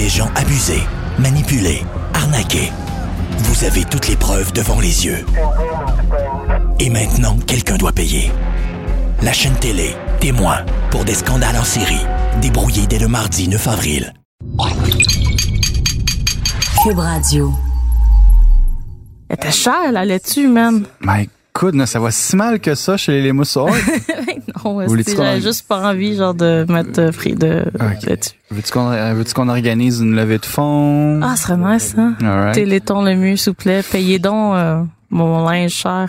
des gens abusés, manipulés, arnaqués. Vous avez toutes les preuves devant les yeux. Et maintenant, quelqu'un doit payer. La chaîne télé, témoin, pour des scandales en série, débrouillés dès le mardi 9 avril. Cube Radio. Elle était chère, la laitue, man. My goodness, ça va si mal que ça chez les moussoirs. Non, j'avais juste pas envie, genre, de mettre free de laitue. Veux-tu qu'on organise une levée de fonds? Ah, ce serait nice, hein? Alright. Téléthon le mieux, s'il vous plaît. Payez donc mon linge cher.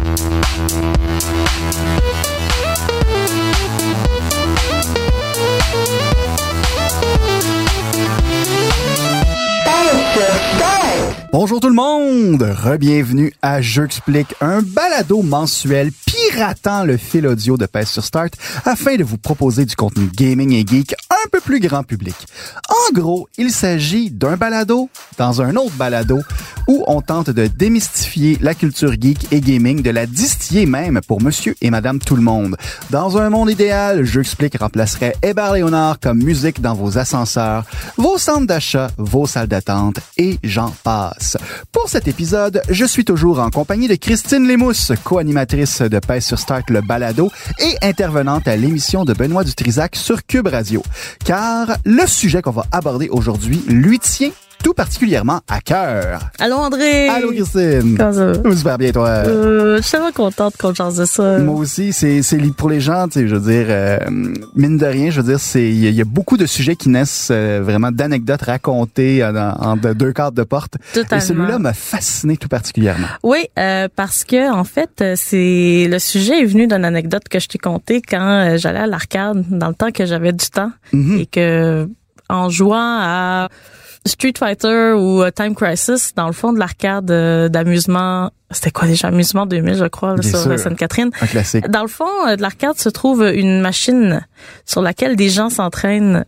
Bonjour tout le monde! Re-bienvenue à J'explique, un balado mensuel piratant le fil audio de Pèse sur Start afin de vous proposer du contenu gaming et geek un peu plus grand public. En gros, il s'agit d'un balado dans un autre balado où on tente de démystifier la culture geek et gaming, de la distiller même pour monsieur et madame tout le monde. Dans un monde idéal, J'explique remplacerait Hébert Léonard comme musique dans vos ascenseurs, vos centres d'achat, vos salles d'attente et j'en passe. Pour cet épisode, je suis toujours en compagnie de Christine Lémousse, co-animatrice de Pèse sur Start le balado et intervenante à l'émission de Benoît Dutrisac sur Cube Radio. Car le sujet qu'on va aborder aujourd'hui lui tient tout particulièrement à cœur. Allô, André! Allô, Christine! Comment ça va? Super bien, toi? Je suis tellement contente qu'on change de ça. Moi aussi, c'est pour les gens, tu sais, je veux dire, mine de rien, je veux dire, il y a beaucoup de sujets qui naissent vraiment d'anecdotes racontées en deux quarts de porte. Totalement. Et celui-là m'a fasciné tout particulièrement. Oui, parce que en fait, le sujet est venu d'une anecdote que je t'ai contée quand j'allais à l'arcade dans le temps que j'avais du temps et que en jouant à Street Fighter ou Time Crisis dans le fond de l'arcade d'amusement. C'était quoi déjà? Amusement 2000, je crois, là, sur Sainte-Catherine. Un classique. Dans le fond de l'arcade se trouve une machine sur laquelle des gens s'entraînent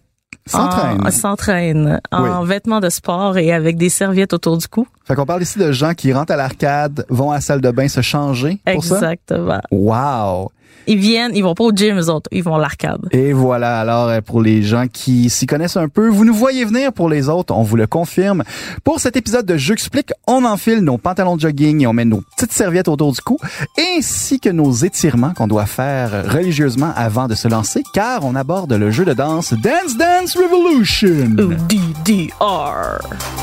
en vêtements de sport et avec des serviettes autour du cou. Fait qu'on parle ici de gens qui rentrent à l'arcade, vont à la salle de bain se changer pour ça? Exactement. Wow! Ils vont pas au gym, eux autres, ils vont à l'arcade. Et voilà, alors pour les gens qui s'y connaissent un peu, vous nous voyez venir. Pour les autres, on vous le confirme. Pour cet épisode de J'explique, on enfile nos pantalons de jogging et on met nos petites serviettes autour du cou, ainsi que nos étirements qu'on doit faire religieusement avant de se lancer, car on aborde le jeu de danse Dance Dance Revolution. Ou DDR.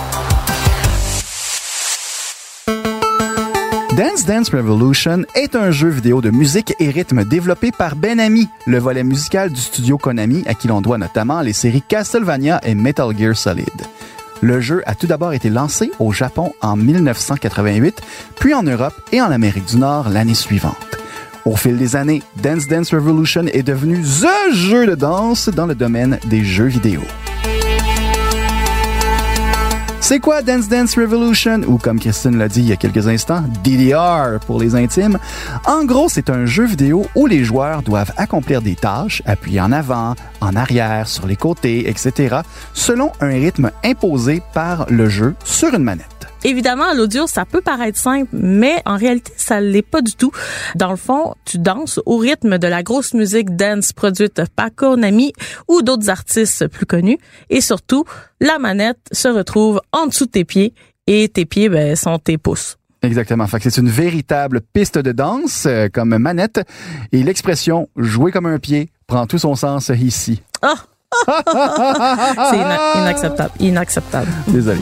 Dance Dance Revolution est un jeu vidéo de musique et rythme développé par Benami, le volet musical du studio Konami, à qui l'on doit notamment les séries Castlevania et Metal Gear Solid. Le jeu a tout d'abord été lancé au Japon en 1988, puis en Europe et en Amérique du Nord l'année suivante. Au fil des années, Dance Dance Revolution est devenu THE jeu de danse dans le domaine des jeux vidéo. C'est quoi Dance Dance Revolution, ou comme Christine l'a dit il y a quelques instants, DDR pour les intimes? En gros, c'est un jeu vidéo où les joueurs doivent accomplir des tâches, appuyer en avant, en arrière, sur les côtés, etc., selon un rythme imposé par le jeu sur une manette. Évidemment, à l'audio, ça peut paraître simple, mais en réalité, ça l'est pas du tout. Dans le fond, tu danses au rythme de la grosse musique dance produite par Konami ou d'autres artistes plus connus. Et surtout, la manette se retrouve en dessous de tes pieds et tes pieds, sont tes pouces. Exactement. Fait que c'est une véritable piste de danse comme manette et l'expression « jouer comme un pied » prend tout son sens ici. Oh! C'est inacceptable. Désolé.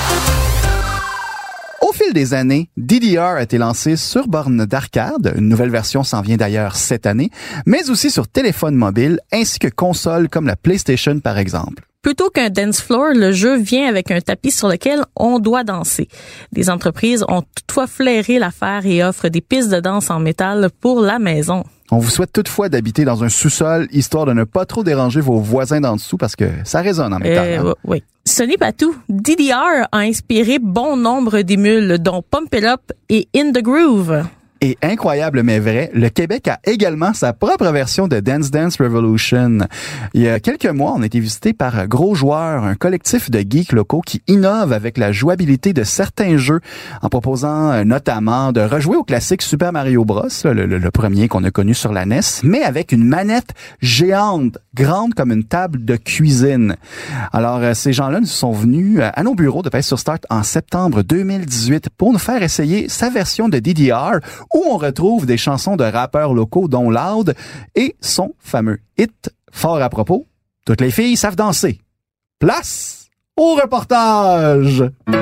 Au fil des années, DDR a été lancé sur borne d'arcade, une nouvelle version s'en vient d'ailleurs cette année, mais aussi sur téléphone mobile ainsi que consoles comme la PlayStation par exemple. Plutôt qu'un dance floor, le jeu vient avec un tapis sur lequel on doit danser. Des entreprises ont toutefois flairé l'affaire et offrent des pistes de danse en métal pour la maison. On vous souhaite toutefois d'habiter dans un sous-sol, histoire de ne pas trop déranger vos voisins d'en dessous, parce que ça résonne en métal. Oui. Ce n'est pas tout. DDR a inspiré bon nombre d'émules, dont Pump It Up et In the Groove. Et incroyable mais vrai, le Québec a également sa propre version de Dance Dance Revolution. Il y a quelques mois, on a été visité par Gros Joueurs, un collectif de geeks locaux qui innove avec la jouabilité de certains jeux en proposant notamment de rejouer au classique Super Mario Bros, le premier qu'on a connu sur la NES, mais avec une manette géante, grande comme une table de cuisine. Alors, ces gens-là nous sont venus à nos bureaux de PS sur Start en septembre 2018 pour nous faire essayer sa version de DDR où on retrouve des chansons de rappeurs locaux dont Loud et son fameux hit fort à propos, « Toutes les filles savent danser ». Place au reportage!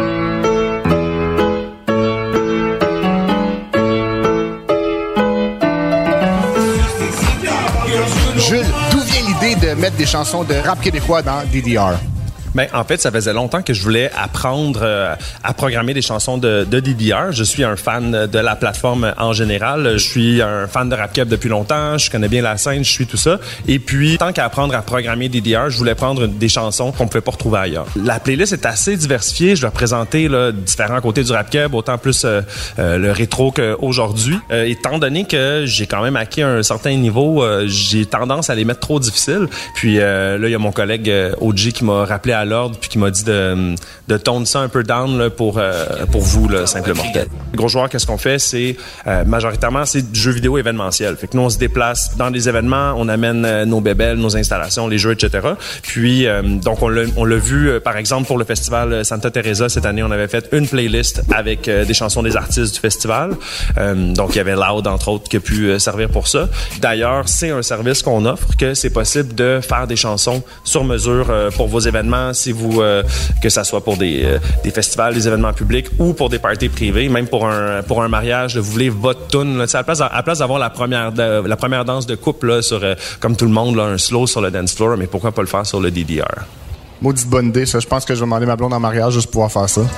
Jules, d'où vient l'idée de mettre des chansons de rap québécois dans DDR? Ben, en fait, ça faisait longtemps que je voulais apprendre à programmer des chansons de DDR. Je suis un fan de la plateforme en général. Je suis un fan de rap keb depuis longtemps. Je connais bien la scène, je suis tout ça. Et puis, tant qu'à apprendre à programmer DDR, je voulais prendre des chansons qu'on pouvait pas retrouver ailleurs. La playlist est assez diversifiée. Je dois présenter là, différents côtés du rap keb, autant plus le rétro qu'aujourd'hui. Étant donné que j'ai quand même acquis un certain niveau, j'ai tendance à les mettre trop difficiles. Puis là, il y a mon collègue OG qui m'a rappelé à l'ordre puis qui m'a dit de tone ça un peu down là, pour vous là, simplement. Gros Joueurs, qu'est-ce qu'on fait? C'est majoritairement c'est du jeu vidéo événementiel. Fait que nous on se déplace dans des événements, on amène nos bébelles, nos installations, les jeux, etc. Puis donc on l'a vu par exemple pour le festival Santa Teresa cette année, on avait fait une playlist avec des chansons des artistes du festival. Donc il y avait Loud entre autres qui a pu servir pour ça. D'ailleurs, c'est un service qu'on offre que c'est possible de faire des chansons sur mesure pour vos événements. Si vous que ça soit pour des festivals, des événements publics ou pour des parties privées, même pour un mariage, là, vous voulez votre tune, à la place d'avoir la première danse de couple là, sur comme tout le monde là, un slow sur le dance floor, mais pourquoi pas le faire sur le DDR? Maudite bonne idée, ça. Je pense que je vais demander ma blonde en mariage juste pour pouvoir faire ça.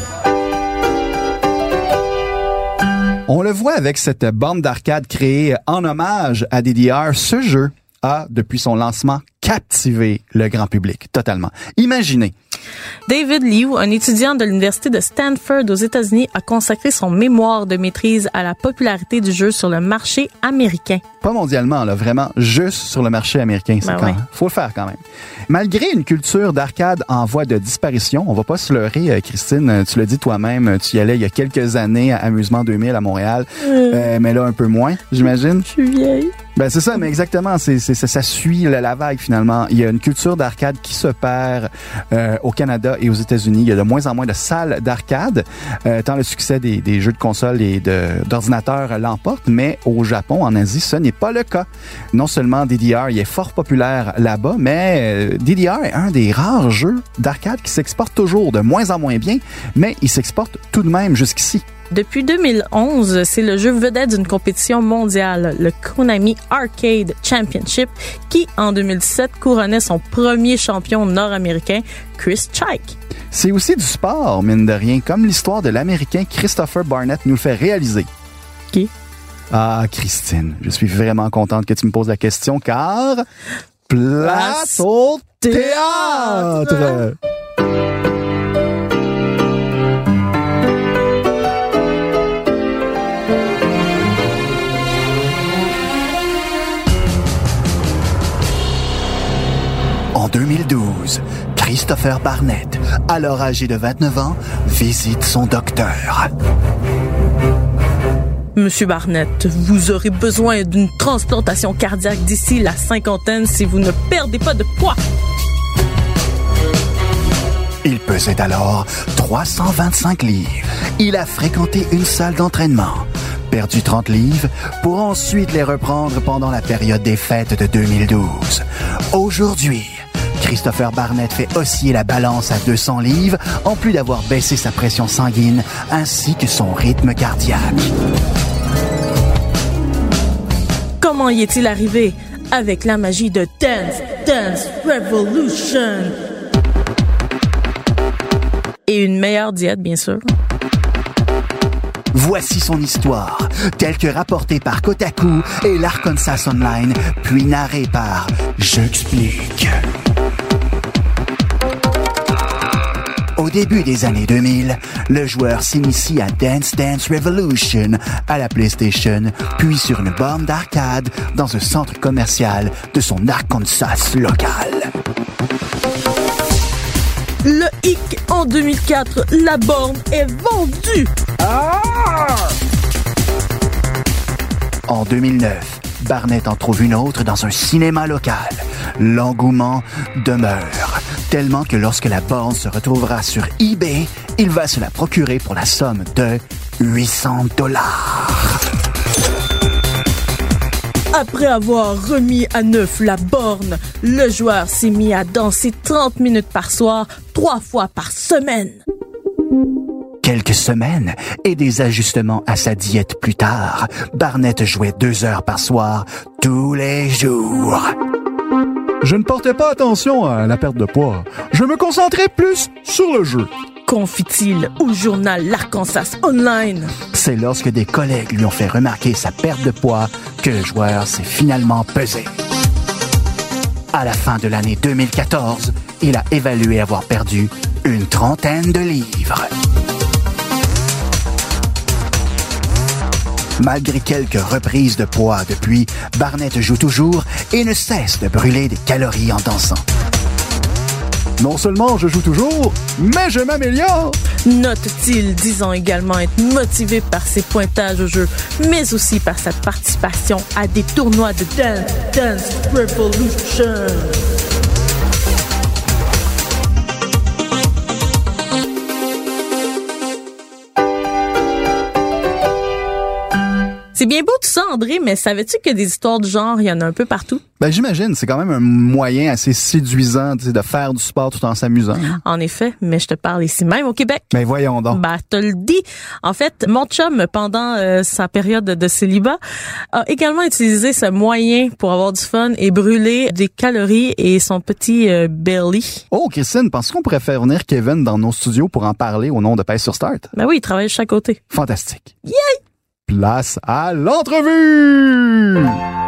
On le voit avec cette bande d'arcade créée en hommage à DDR, ce jeu a, depuis son lancement, captivé le grand public totalement. Imaginez. David Liu, un étudiant de l'université de Stanford aux États-Unis, a consacré son mémoire de maîtrise à la popularité du jeu sur le marché américain. Pas mondialement, là, vraiment, juste sur le marché américain. Faut le faire quand même. Malgré une culture d'arcade en voie de disparition, on va pas se leurrer, Christine, tu l'as dit toi-même, tu y allais il y a quelques années à Amusement 2000 à Montréal, mais là un peu moins, j'imagine. Je suis vieille. Ben c'est ça, mais exactement, ça suit la vague finalement. Il y a une culture d'arcade qui se perd au Canada et aux États-Unis. Il y a de moins en moins de salles d'arcade, tant le succès des jeux de console et d'ordinateurs l'emporte, mais au Japon, en Asie, ce n'est pas le cas. Non seulement DDR, il est fort populaire là-bas, mais DDR est un des rares jeux d'arcade qui s'exporte toujours de moins en moins bien, mais il s'exporte tout de même jusqu'ici. Depuis 2011, c'est le jeu vedette d'une compétition mondiale, le Konami Arcade Championship, qui, en 2017, couronnait son premier champion nord-américain, Chris Chike. C'est aussi du sport, mine de rien, comme l'histoire de l'Américain Christopher Barnett nous le fait réaliser. Qui? Ah, Christine, je suis vraiment contente que tu me poses la question, car... Place au théâtre! En 2012, Christopher Barnett, alors âgé de 29 ans, visite son docteur. Monsieur Barnett, vous aurez besoin d'une transplantation cardiaque d'ici la cinquantaine si vous ne perdez pas de poids. Il pesait alors 325 livres. Il a fréquenté une salle d'entraînement, perdu 30 livres pour ensuite les reprendre pendant la période des fêtes de 2012. Aujourd'hui, Christopher Barnett fait osciller la balance à 200 livres, en plus d'avoir baissé sa pression sanguine ainsi que son rythme cardiaque. Comment y est-il arrivé? Avec la magie de Dance Dance Revolution. Et une meilleure diète, bien sûr. Voici son histoire, telle que rapportée par Kotaku et l'Arkansas Online, puis narrée par J'explique. Au début des années 2000, le joueur s'initie à Dance Dance Revolution à la PlayStation, puis sur une borne d'arcade dans un centre commercial de son Arkansas local. Le hic en 2004, la borne est vendue. En 2009, Barnett en trouve une autre dans un cinéma local. L'engouement demeure, tellement que lorsque la borne se retrouvera sur eBay, il va se la procurer pour la somme de $800. Après avoir remis à neuf la borne, le joueur s'est mis à danser 30 minutes par soir, 3 fois par semaine. Quelques semaines et des ajustements à sa diète plus tard, Barnett jouait 2 heures par soir, tous les jours. Je ne portais pas attention à la perte de poids. Je me concentrais plus sur le jeu. Confie-t-il au journal L'Arkansas Online. C'est lorsque des collègues lui ont fait remarquer sa perte de poids que le joueur s'est finalement pesé. À la fin de l'année 2014, il a évalué avoir perdu une 30aine de livres. Malgré quelques reprises de poids depuis, Barnett joue toujours et ne cesse de brûler des calories en dansant. Non seulement je joue toujours, mais je m'améliore! Note-t-il, disant également être motivé par ses pointages au jeu, mais aussi par sa participation à des tournois de Dance Dance Revolution. C'est bien beau tout ça, André, mais savais-tu que des histoires du genre, il y en a un peu partout? Ben j'imagine, c'est quand même un moyen assez séduisant de faire du sport tout en s'amusant. En effet, mais je te parle ici même au Québec. Ben voyons donc. Ben, te le dis. En fait, mon chum, pendant sa période de célibat, a également utilisé ce moyen pour avoir du fun et brûler des calories et son petit belly. Oh, Christine, penses-tu qu'on pourrait faire venir Kevin dans nos studios pour en parler au nom de Pèse sur Start? Ben oui, il travaille de chaque côté. Fantastique. Yay! Place à l'entrevue!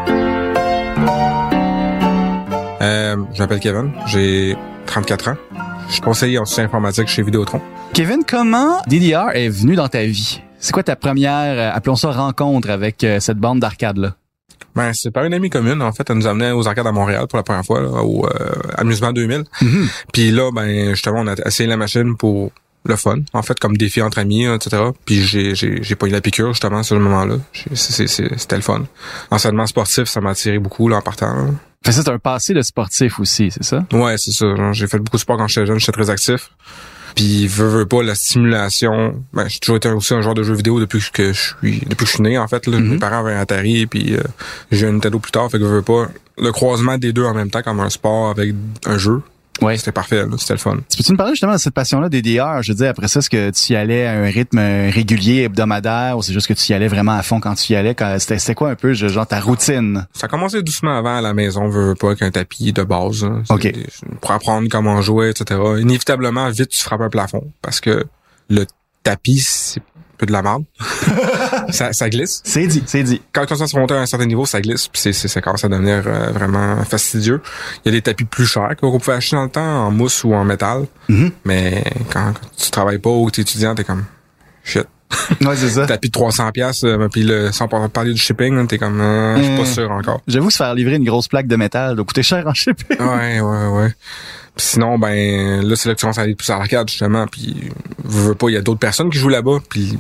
Je m'appelle Kevin, j'ai 34 ans. Je suis conseiller en soutien informatique chez Vidéotron. Kevin, comment DDR est venu dans ta vie? C'est quoi ta première, appelons ça, rencontre avec cette bande d'arcade-là? Ben, c'est par une amie commune, en fait. Elle nous amenait aux arcades à Montréal pour la première fois, là, au Amusement 2000. Mm-hmm. Puis là, ben, justement, on a essayé la machine pour le fun, en fait, comme défi entre amis, etc. Puis j'ai pas eu la piqûre, justement, sur le moment-là. C'était le fun. L'enseignement sportif, ça m'a attiré beaucoup, là, en partant. Là. Fait ça, c'est un passé de sportif aussi, c'est ça? Ouais, c'est ça. Genre, j'ai fait beaucoup de sport quand j'étais jeune, j'étais très actif. Puis veux pas la stimulation. Ben, j'ai toujours été aussi un joueur de jeux vidéo depuis que je suis né, en fait. Là. Mes parents avaient un Atari, puis j'ai eu un Nintendo plus tard, fait que veux pas. Le croisement des deux en même temps, comme un sport avec un jeu. Ouais. C'était parfait, là. C'était le fun. Peux-tu me parler justement de cette passion-là des DR? Je veux dire, après ça, est-ce que tu y allais à un rythme régulier, hebdomadaire, ou c'est juste que tu y allais vraiment à fond quand tu y allais? C'était quoi un peu, genre, ta routine? Ça a commencé doucement avant à la maison, veux pas, avec un tapis de base. Hein. OK. Pour apprendre comment jouer, etc. Inévitablement, vite, tu frappes un plafond. Parce que le tapis, c'est un peu de la merde. ça glisse. C'est dit. Quand on se monter à un certain niveau, ça glisse, puis ça commence à devenir vraiment fastidieux. Il y a des tapis plus chers qu'on pouvait acheter dans le temps, en mousse ou en métal. Mm-hmm. Mais quand tu travailles pas ou que t'es étudiant, t'es comme shit. Ouais, c'est ça. Tapis de 300$, puis sans parler du shipping, t'es comme je suis pas sûr encore. J'avoue, se faire livrer une grosse plaque de métal doit coûter cher en shipping. Ouais. Puis sinon, ben là, c'est là que tu commences à aller plus à l'arcade, justement, puis veux pas, il y a d'autres personnes qui jouent là-bas, puis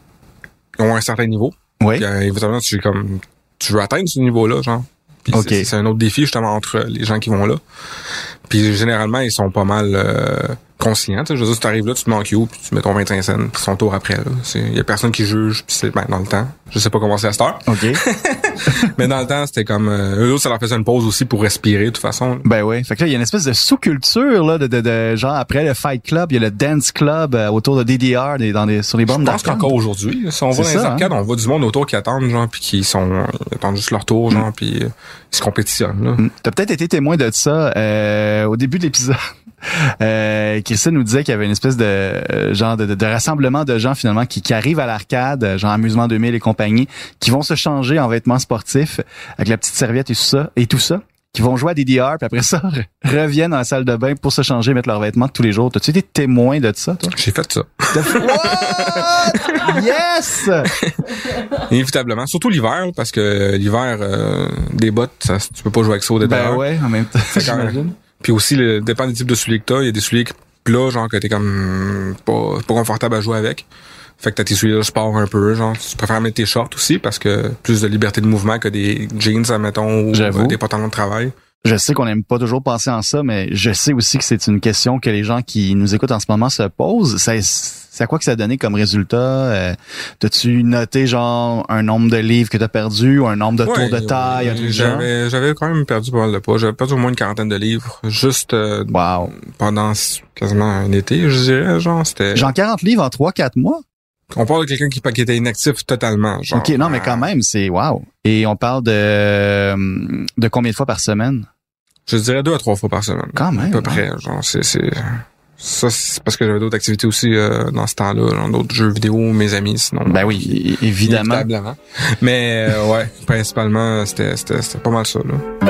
ils ont un certain niveau. Oui. Puis évidemment, tu veux atteindre ce niveau-là, genre. Puis okay. C'est un autre défi, justement, entre les gens qui vont là. Puis généralement, ils sont pas mal conciliants. Je veux dire, si tu arrives là, tu te mets en queue, puis tu mets ton 25 cents, puis son tour après. Il y a personne qui juge, puis c'est dans le temps. Je sais pas comment c'est à cette heure. OK. Mais dans le temps, c'était comme eux autres, ça leur faisait une pause aussi pour respirer, de toute façon. Ben oui. Fait que là, il y a une espèce de sous-culture là, de genre après le Fight Club, il y a le Dance Club autour de DDR sur les bornes d'arcade. Je pense qu'encore aujourd'hui, si on va dans les arcades, on voit du monde autour qui attendent, genre, puis qui attendent juste leur tour, genre, puis ils se compétitionnent. Là. T'as peut-être été témoin de ça au début de l'épisode. Christine nous disait qu'il y avait une espèce de genre de rassemblement de gens finalement qui arrivent à l'arcade, genre Amusement 2000 et compagnie, qui vont se changer en vêtements sportifs avec la petite serviette et tout ça. qui vont jouer à DDR, puis après ça, reviennent dans la salle de bain pour se changer, mettre leurs vêtements tous les jours. T'as-tu été témoin de ça, toi? J'ai fait ça. What? Yes! Inévitablement. Surtout l'hiver, parce que l'hiver, des bottes, tu peux pas jouer avec ça au DDR. Ben ouais, en même temps, j'imagine. Puis aussi, dépend des types de souliers que t'as. Il y a des souliers plats, genre que t'es comme pas confortable à jouer avec. Fait que t'as tes souliers de sport un peu, genre tu préfères mettre tes shorts aussi parce que plus de liberté de mouvement que des jeans, admettons, ou des pantalons de travail. Je sais qu'on n'aime pas toujours penser en ça, mais je sais aussi que c'est une question que les gens qui nous écoutent en ce moment se posent. C'est à quoi que ça a donné comme résultat? T'as-tu noté genre un nombre de livres que t'as perdu ou un nombre de tours de taille? Un truc genre? J'avais quand même perdu pas mal de poids. J'avais perdu au moins une quarantaine de livres. Juste pendant quasiment un été, je dirais. Genre 40 livres en 3-4 mois? On parle de quelqu'un qui était inactif totalement. Genre, OK, non, mais quand même, c'est wow. Et on parle de combien de fois par semaine? Je dirais 2 à 3 fois par semaine. Quand même. À peu près. Genre, ça, c'est parce que j'avais d'autres activités aussi dans ce temps-là, genre d'autres jeux vidéo, mes amis, sinon. Ben oui, évidemment. Mais ouais, principalement, c'était pas mal ça, là.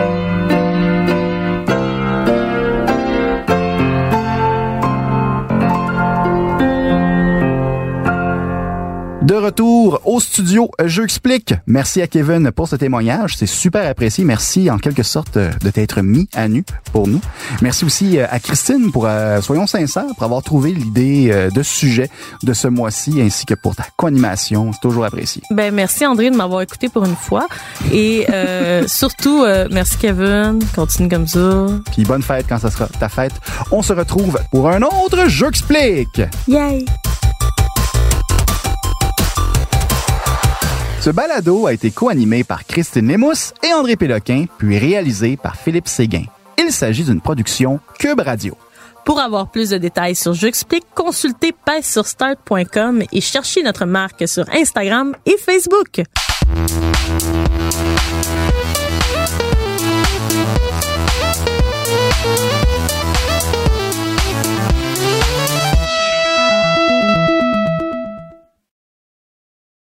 De retour au studio Jeux Explique. Merci à Kevin pour ce témoignage. C'est super apprécié. Merci en quelque sorte de t'être mis à nu pour nous. Merci aussi à Christine pour, soyons sincères, pour avoir trouvé l'idée de sujet de ce mois-ci ainsi que pour ta co-animation. C'est toujours apprécié. Ben, merci André de m'avoir écouté pour une fois. Et surtout, merci Kevin. Continue comme ça. Puis bonne fête quand ça sera ta fête. On se retrouve pour un autre Jeux Explique. Yay! Ce balado a été co-animé par Christine Lémousse et André Péloquin, puis réalisé par Philippe Séguin. Il s'agit d'une production Cube Radio. Pour avoir plus de détails sur J'explique, consultez pèsesurstart.com et cherchez notre marque sur Instagram et Facebook.